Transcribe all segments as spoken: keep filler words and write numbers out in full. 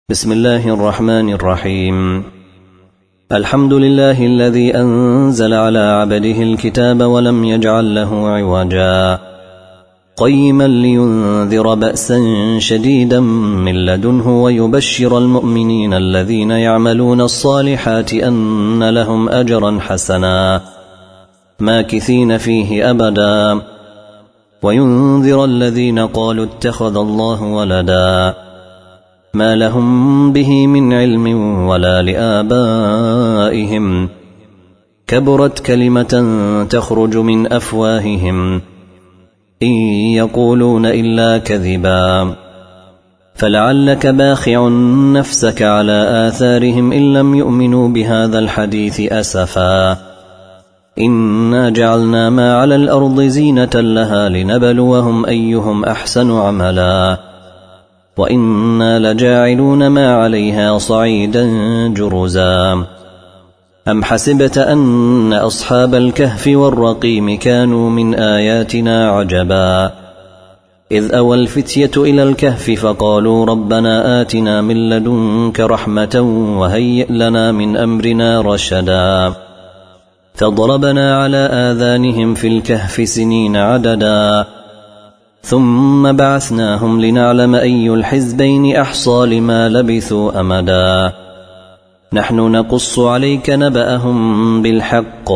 بسم الله الرحمن الرحيم. الحمد لله الذي أنزل على عبده الكتاب ولم يجعل له عوجا قيما لينذر بأسا شديدا من لدنه ويبشر المؤمنين الذين يعملون الصالحات أن لهم أجرا حسنا ماكثين فيه أبدا وينذر الذين قالوا اتخذ الله ولدا ما لهم به من علم ولا لآبائهم كبرت كلمة تخرج من أفواههم إن يقولون إلا كذبا فلعلك باخع نفسك على آثارهم إن لم يؤمنوا بهذا الحديث أسفا إنا جعلنا ما على الأرض زينة لها لنبلوهم أيهم أحسن عملا وإنا لجاعلون ما عليها صعيدا جرزا أم حسبت أن أصحاب الكهف والرقيم كانوا من آياتنا عجبا إذ أوى الفتية إلى الكهف فقالوا ربنا آتنا من لدنك رحمة وهيئ لنا من أمرنا رشدا فضربنا على آذانهم في الكهف سنين عددا ثم بعثناهم لنعلم أي الحزبين أحصى لما لبثوا أمدا نحن نقص عليك نبأهم بالحق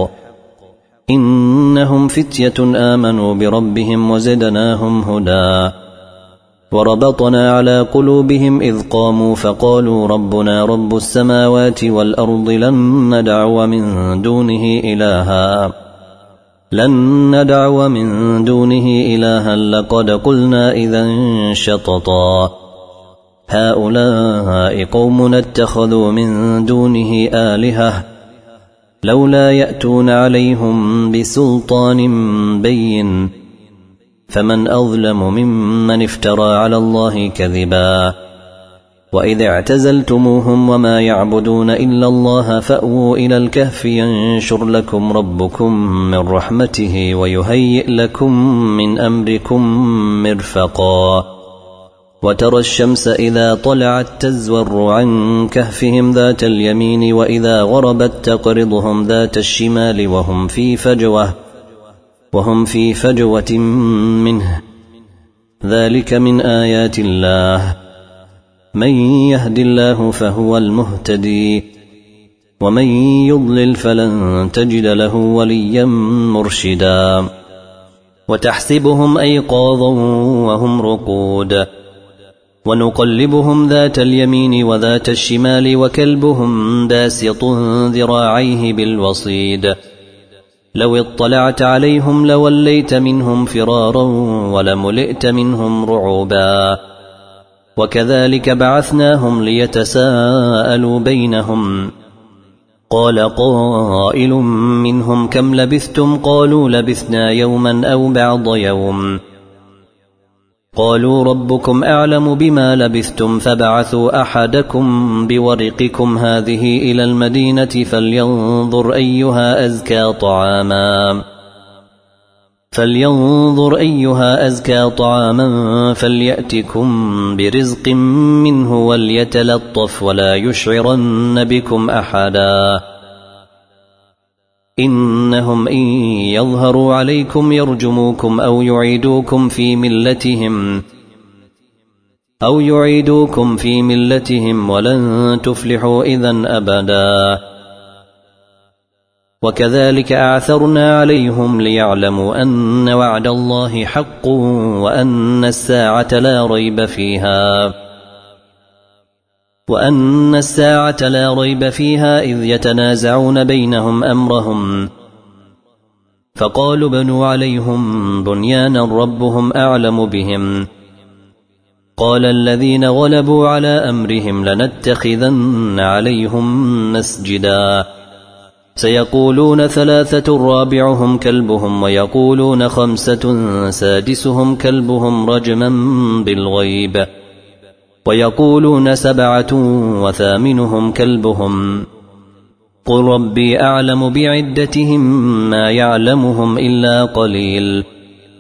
إنهم فتية آمنوا بربهم وزدناهم هدى وربطنا على قلوبهم إذ قاموا فقالوا ربنا رب السماوات والأرض لن ندعو من دونه إلها لن ندعو من دونه إلها لقد قلنا إذا شططا هؤلاء قوم اتخذوا من دونه آلهة لولا يأتون عليهم بسلطان بين فمن أظلم ممن افترى على الله كذبا وإذ اعتزلتموهم وما يعبدون إلا الله فأووا إلى الكهف ينشر لكم ربكم من رحمته ويهيئ لكم من أمركم مرفقا وترى الشمس إذا طلعت تزور عن كهفهم ذات اليمين وإذا غربت تقرضهم ذات الشمال وهم في فجوة وهم في فجوة منه ذلك من آيات الله من يهد الله فهو المهتدي ومن يضلل فلن تجد له وليا مرشدا وتحسبهم أيقاظا وهم رقود ونقلبهم ذات اليمين وذات الشمال وكلبهم باسط ذراعيه بالوصيد لو اطلعت عليهم لوليت منهم فرارا ولملئت منهم رعبا وكذلك بعثناهم ليتساءلوا بينهم قال قائل منهم كم لبثتم قالوا لبثنا يوما أو بعض يوم قالوا ربكم أعلم بما لبثتم فبعثوا أحدكم بورقكم هذه إلى المدينة فلينظر أيها أزكى طعاما فلينظر أيها أزكى طعاما فليأتكم برزق منه وليتلطف ولا يشعرن بكم أحدا إنهم إن يظهروا عليكم يرجموكم أو يعيدوكم في ملتهم أو يعيدوكم في ملتهم ولن تفلحوا إذن أبدا وكذلك أعثرنا عليهم ليعلموا أن وعد الله حق وأن الساعة لا ريب فيها وأن الساعة لا ريب فيها إذ يتنازعون بينهم أمرهم فقالوا بنوا عليهم بنيانا ربهم أعلم بهم قال الذين غلبوا على أمرهم لنتخذن عليهم مسجدا سيقولون ثلاثة رابعهم كلبهم ويقولون خمسة سادسهم كلبهم رجما بالغيب ويقولون سبعة وثامنهم كلبهم قل ربي أعلم بعدتهم ما يعلمهم إلا قليل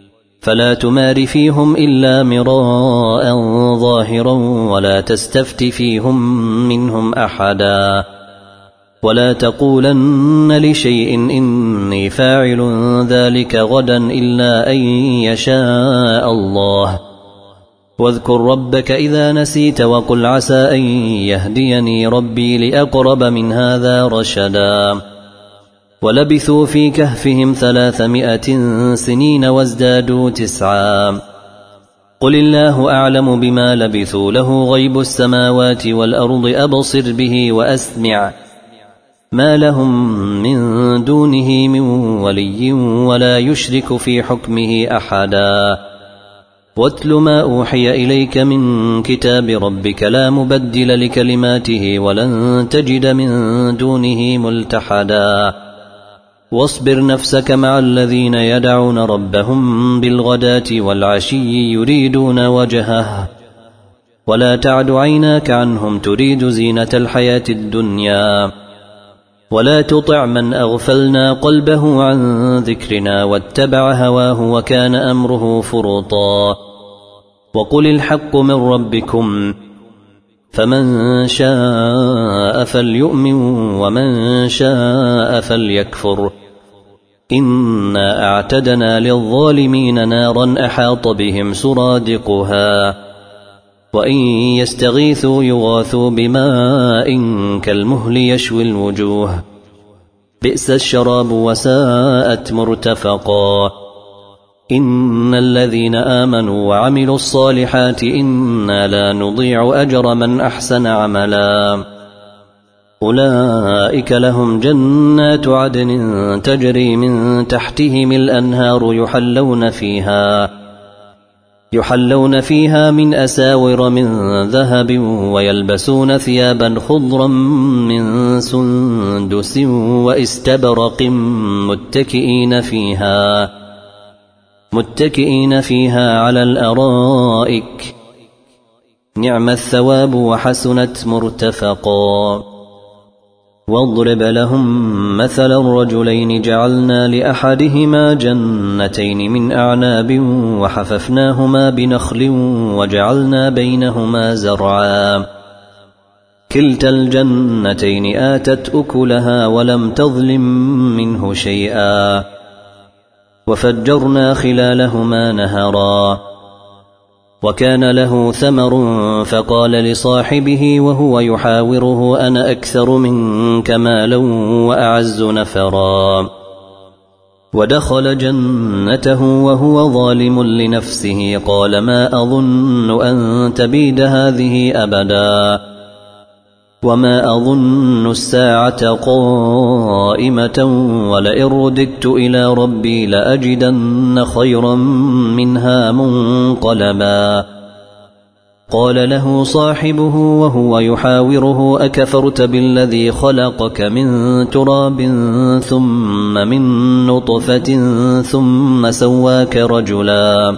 فلا تمار فيهم إلا مراء ظاهرا ولا تستفت فيهم منهم أحدا ولا تقولن لشيء إني فاعل ذلك غدا إلا أن يشاء الله واذكر ربك إذا نسيت وقل عسى أن يهديني ربي لأقرب من هذا رشدا ولبثوا في كهفهم ثلاثمائة سنين وازدادوا تسعا قل الله أعلم بما لبثوا له غيب السماوات والأرض أبصر به وأسمع ما لهم من دونه من ولي ولا يشرك في حكمه أحدا واتل ما أوحي إليك من كتاب ربك لا مبدل لكلماته ولن تجد من دونه ملتحدا واصبر نفسك مع الذين يدعون ربهم بالغداة والعشي يريدون وجهه ولا تعد عيناك عنهم تريد زينة الحياة الدنيا ولا تطع من أغفلنا قلبه عن ذكرنا واتبع هواه وكان أمره فرطا وقل الحق من ربكم فمن شاء فليؤمن ومن شاء فليكفر إنا أعتدنا للظالمين نارا أحاط بهم سرادقها وإن يستغيثوا يغاثوا بماء كالمهل يشوي الوجوه بئس الشراب وساءت مرتفقا إن الذين آمنوا وعملوا الصالحات إنا لا نضيع أجر من أحسن عملا أولئك لهم جنات عدن تجري من تحتهم الأنهار يحلون فيها يحلون فيها من أساور من ذهب ويلبسون ثيابا خضرا من سندس واستبرق متكئين فيها متكئين فيها على الأرائك نعم الثواب وحسنت مرتفقا واضرب لهم مثل الرجلين جعلنا لأحدهما جنتين من أعناب وحففناهما بنخل وجعلنا بينهما زرعا كلتا الجنتين آتت أكلها ولم تظلم منه شيئا وفجرنا خلالهما نهرا وكان له ثمر فقال لصاحبه وهو يحاوره أنا أكثر منك مالا وأعز نفرا ودخل جنته وهو ظالم لنفسه قال ما أظن أن تبيد هذه أبدا وما أظن الساعة قائمة ولئن رددت إلى ربي لأجدن خيرا منها منقلبا قال له صاحبه وهو يحاوره أكفرت بالذي خلقك من تراب ثم من نطفة ثم سواك رجلا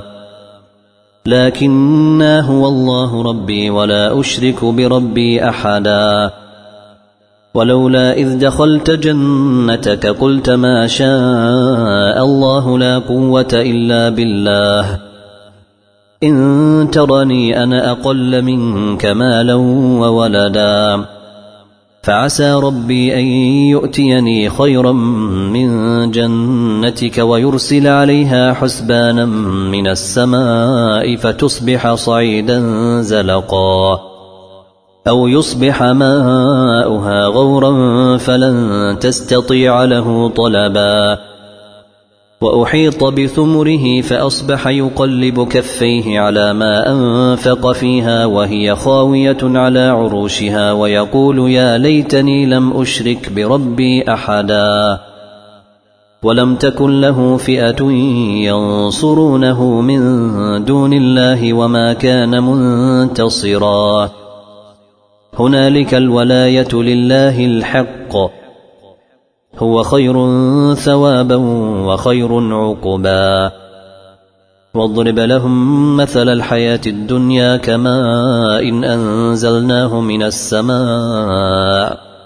لكنا هو الله ربي ولا أشرك بربي أحدا ولولا إذ دخلت جنتك قلت ما شاء الله لا قوة إلا بالله إن ترني أنا أقل منك مالا وولدا فعسى ربي أن يؤتيني خيرا من جنتك ويرسل عليها حسبانا من السماء فتصبح صعيدا زلقا أو يصبح ماؤها غورا فلن تستطيع له طلبا وأحيط بثمره فأصبح يقلب كفيه على ما أنفق فيها وهي خاوية على عروشها ويقول يا ليتني لم أشرك بربي أحدا ولم تكن له فئة ينصرونه من دون الله وما كان منتصرا هنالك الولاية لله الحق هو خير ثوابا وخير عقبا واضرب لهم مثل الحياة الدنيا كماء إن أنزلناه من السماء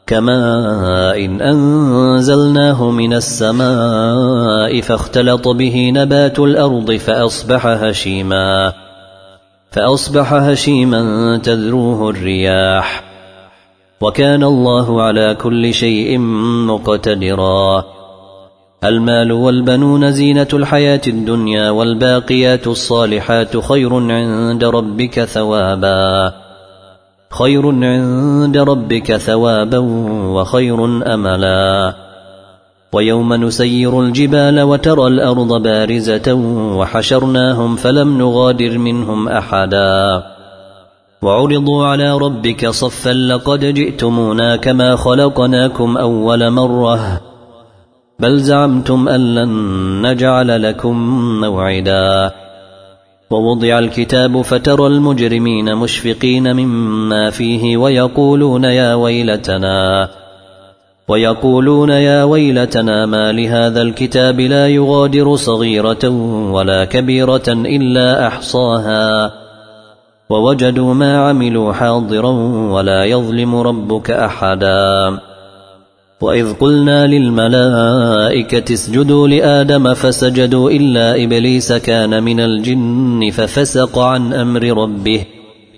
كماء إن أنزلناه من السماء فاختلط به نبات الأرض فأصبح هشيما فأصبح هشيما تذروه الرياح وكان الله على كل شيء مقتدرا. المال والبنون زينة الحياة الدنيا والباقيات الصالحات خير عند ربك ثوابا خير عند ربك ثوابا وخير أملا. ويوم نسير الجبال وترى الأرض بارزة وحشرناهم فلم نغادر منهم أحدا وعرضوا على ربك صفا لقد جئتمونا كما خلقناكم أول مرة بل زعمتم أن لن نجعل لكم موعدا. ووضع الكتاب فترى المجرمين مشفقين مما فيه ويقولون يا ويلتنا ويقولون يا ويلتنا ما لهذا الكتاب لا يغادر صغيرة ولا كبيرة إلا أحصاها ووجدوا ما عملوا حاضرا ولا يظلم ربك أحدا. وإذ قلنا للملائكة اسجدوا لآدم فسجدوا إلا إبليس كان من الجن ففسق عن أمر ربه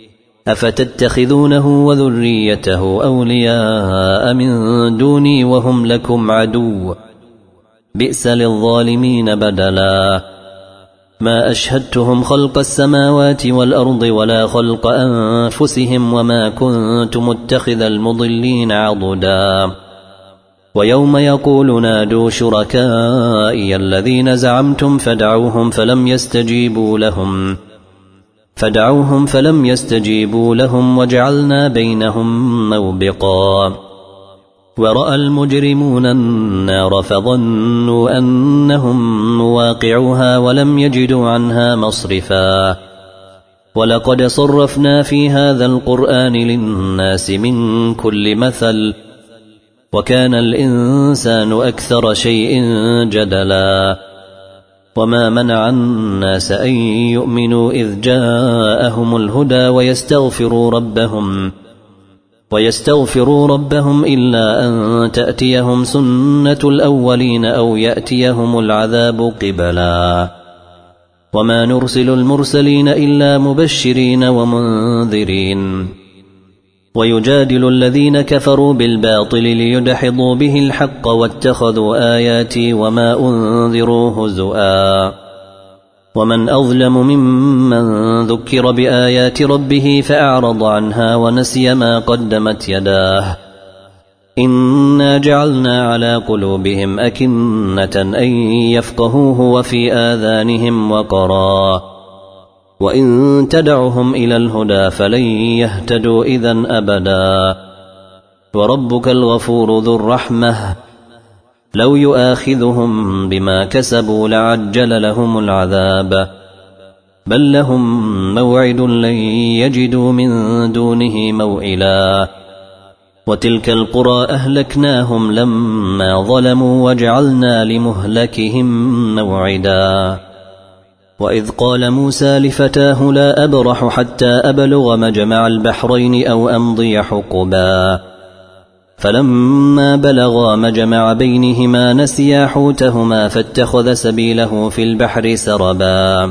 أفتتخذونه وذريته أولياء من دوني وهم لكم عدو بئس للظالمين بدلا. ما أشهدتهم خلق السماوات والأرض ولا خلق أنفسهم وما كنت متخذ المضلين عضدا. ويوم يقول نادوا شركائي الذين زعمتم فدعوهم فلم يستجيبوا لهم فدعوهم فلم يستجيبوا لهم وجعلنا بينهم موبقا. ورأى المجرمون النار فظنوا أنهم مواقعوها ولم يجدوا عنها مصرفا. ولقد صرفنا في هذا القرآن للناس من كل مثل وكان الإنسان أكثر شيء جدلا. وما منع الناس أن يؤمنوا إذ جاءهم الهدى ويستغفروا ربهم ويستغفروا ربهم إلا أن تأتيهم سنة الأولين أو يأتيهم العذاب قبلا. وما نرسل المرسلين إلا مبشرين ومنذرين ويجادل الذين كفروا بالباطل ليدحضوا به الحق واتخذوا آياتي وما أنذروا هزؤا. ومن أظلم ممن ذكر بآيات ربه فأعرض عنها ونسي ما قدمت يداه إنا جعلنا على قلوبهم أكنة أن يفقهوه وفي آذانهم وقرا وإن تدعهم إلى الهدى فلن يهتدوا إذن أبدا. وربك الغفور ذو الرحمة لو يؤاخذهم بما كسبوا لعجل لهم العذاب بل لهم موعد لن يجدوا من دونه موئلا. وتلك القرى أهلكناهم لما ظلموا وجعلنا لمهلكهم موعدا. وإذ قال موسى لفتاه لا أبرح حتى أبلغ مجمع البحرين أو أمضي حقبا فلما بلغا مجمع بينهما نسيا حوتهما فاتخذ سبيله في البحر سربا.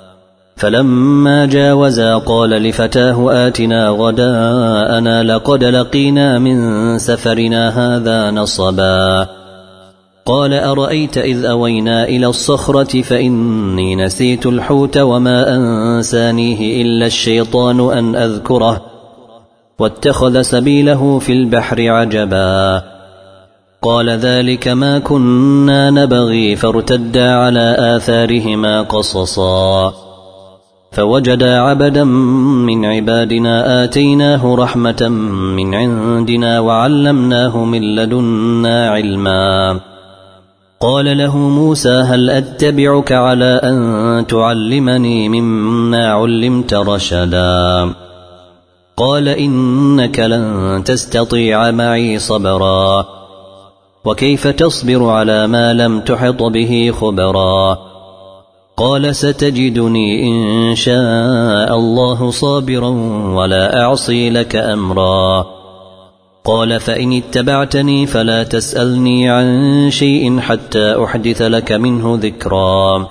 فلما جاوزا قال لفتاه آتنا غداءنا لقد لقينا من سفرنا هذا نصبا. قال أرأيت إذ أوينا إلى الصخرة فإني نسيت الحوت وما أنسانيه إلا الشيطان أن أذكره واتخذ سبيله في البحر عجبا. قال ذلك ما كنا نبغي فارتدا على آثارهما قصصا. فوجدا عبدا من عبادنا آتيناه رحمة من عندنا وعلمناه من لدنا علما. قال له موسى هل أتبعك على أن تعلمني مما علمت رشدا. قال إنك لن تستطيع معي صبرا وكيف تصبر على ما لم تحط به خبرا. قال ستجدني إن شاء الله صابرا ولا أعصي لك أمرا. قال فإن اتبعتني فلا تسألني عن شيء حتى أحدث لك منه ذكرا.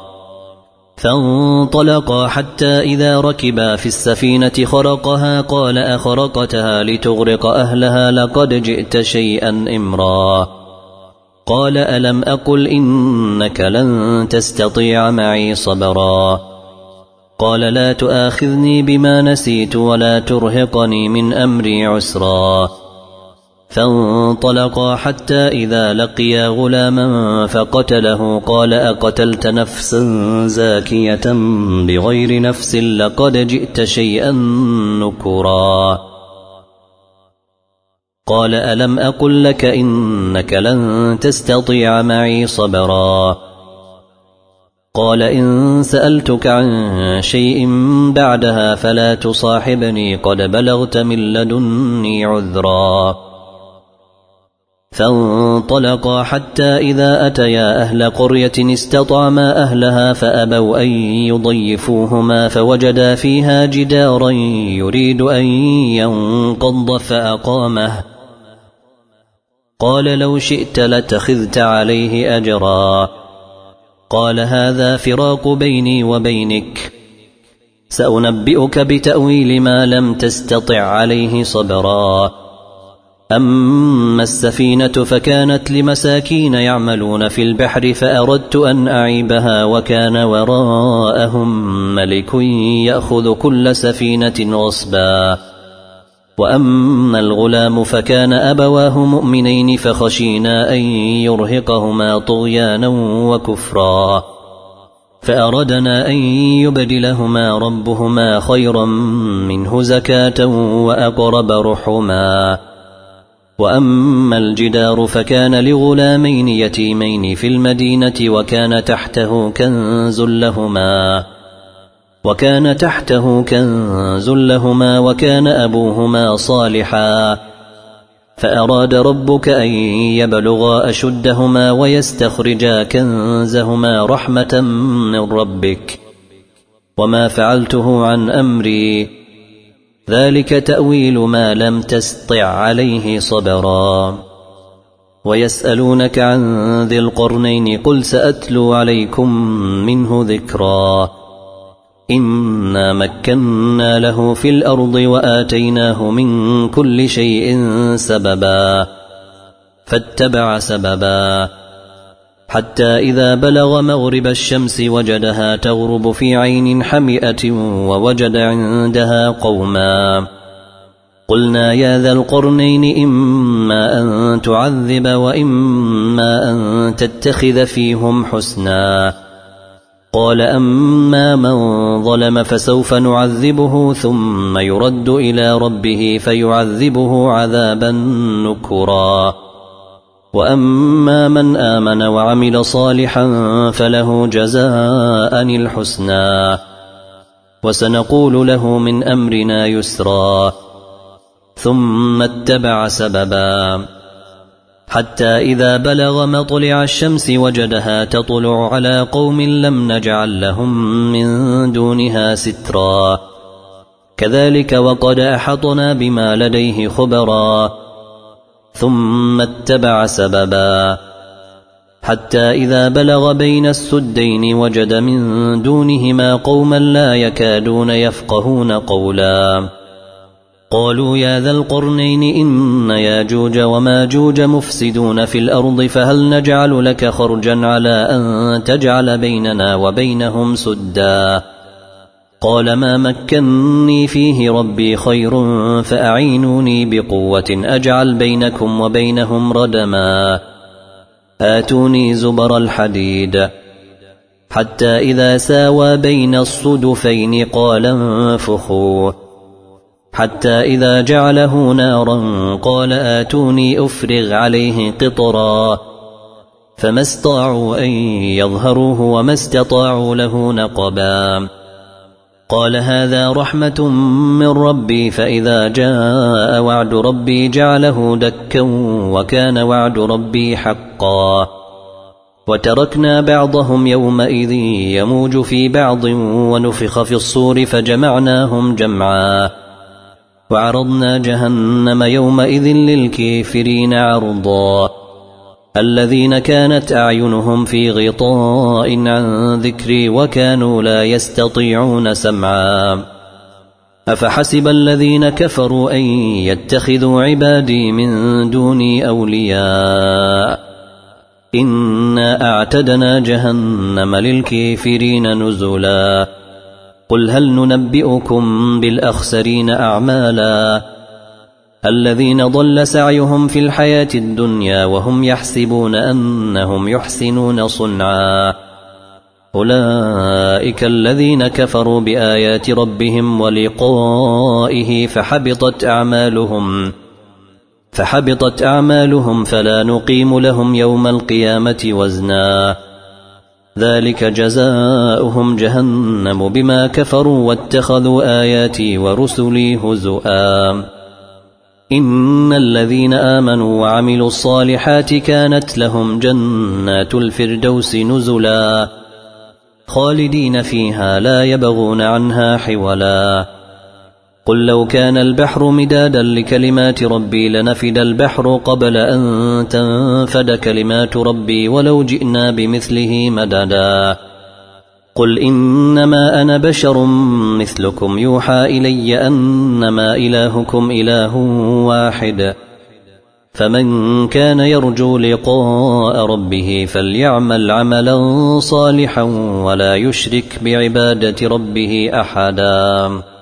فانطلقا حتى إذا ركبا في السفينة خرقها قال أخرقتها لتغرق أهلها لقد جئت شيئا إمرا. قال ألم أقل إنك لن تستطيع معي صبرا. قال لا تؤاخذني بما نسيت ولا ترهقني من أمري عسرا. فانطلقا حتى إذا لقيا غلاما فقتله قال أقتلت نفسا زاكية بغير نفس لقد جئت شيئا نكرا. قال ألم أقل لك إنك لن تستطيع معي صبرا. قال إن سألتك عن شيء بعدها فلا تصاحبني قد بلغت من لدني عذرا. فانطلقا حتى إذا أتيا أهل قرية استطعما أهلها فأبوا أن يضيفوهما فوجدا فيها جدارا يريد أن ينقض فأقامه. قال لو شئت لاتخذت عليه أجرا. قال هذا فراق بيني وبينك سأنبئك بتأويل ما لم تستطع عليه صبرا. أما السفينة فكانت لمساكين يعملون في البحر فأردت أن أعيبها وكان وراءهم ملك يأخذ كل سفينة غصبا. وأما الغلام فكان أبواه مؤمنين فخشينا أن يرهقهما طغيانا وكفرا. فأردنا أن يبدلهما ربهما خيرا منه زكاة وأقرب رحما. وأما الجدار فكان لغلامين يتيمين في المدينة وكان تحته كنز لهما وكان تحته كنز لهما وكان أبوهما صالحا. فأراد ربك أن يبلغا أشدهما ويستخرجا كنزهما رحمة من ربك وما فعلته عن أمري ذلك تأويل ما لم تستطع عليه صبرا. ويسألونك عن ذي القرنين قل سأتلو عليكم منه ذكرا. إنا مكنا له في الأرض وآتيناه من كل شيء سببا فاتبع سببا حتى إذا بلغ مغرب الشمس وجدها تغرب في عين حمئة ووجد عندها قوما. قلنا يا ذا القرنين إما أن تعذب وإما أن تتخذ فيهم حسنا. قال أما من ظلم فسوف نعذبه ثم يرد إلى ربه فيعذبه عذابا نكرا. وأما من آمن وعمل صالحا فله جزاء الحسنى وسنقول له من أمرنا يسرا. ثم اتبع سببا حتى إذا بلغ مطلع الشمس وجدها تطلع على قوم لم نجعل لهم من دونها سترا. كذلك وقد أحطنا بما لديه خبرا. ثم اتبع سببا حتى إذا بلغ بين السدين وجد من دونهما قوما لا يكادون يفقهون قولا. قالوا يا ذا القرنين إن ياجوج وماجوج مفسدون في الأرض فهل نجعل لك خرجا على أن تجعل بيننا وبينهم سدا. قال ما مكنني فيه ربي خير فأعينوني بقوة أجعل بينكم وبينهم ردما. آتوني زبر الحديد حتى إذا ساوى بين الصدفين قال انفخوا حتى إذا جعله نارا قال آتوني أفرغ عليه قطرا. فما استطاعوا أن يظهروه وما استطاعوا له نقبا. قال هذا رحمة من ربي فإذا جاء وعد ربي جعله دكا وكان وعد ربي حقا. وتركنا بعضهم يومئذ يموج في بعض ونفخ في الصور فجمعناهم جمعا. وعرضنا جهنم يومئذ للكافرين عرضا الذين كانت أعينهم في غطاء عن ذكري وكانوا لا يستطيعون سمعا أفحسب الذين كفروا أن يتخذوا عبادي من دوني أولياء إنا أعتدنا جهنم للكافرين نزلا قل هل ننبئكم بالأخسرين أعمالا الذين ضل سعيهم في الحياة الدنيا وهم يحسبون أنهم يحسنون صنعا أولئك الذين كفروا بآيات ربهم ولقائه فحبطت أعمالهم فحبطت أعمالهم فلا نقيم لهم يوم القيامة وزنا ذلك جزاؤهم جهنم بما كفروا واتخذوا آياتي ورسلي هزؤا إن الذين آمنوا وعملوا الصالحات كانت لهم جنات الفردوس نزلا خالدين فيها لا يبغون عنها حولا قل لو كان البحر مدادا لكلمات ربي لنفد البحر قبل أن تنفد كلمات ربي ولو جئنا بمثله مددا قل إنما أنا بشر مثلكم يوحى إلي أنما إلهكم إله واحد فمن كان يرجو لقاء ربه فليعمل عملا صالحا ولا يشرك بعبادة ربه أحدا.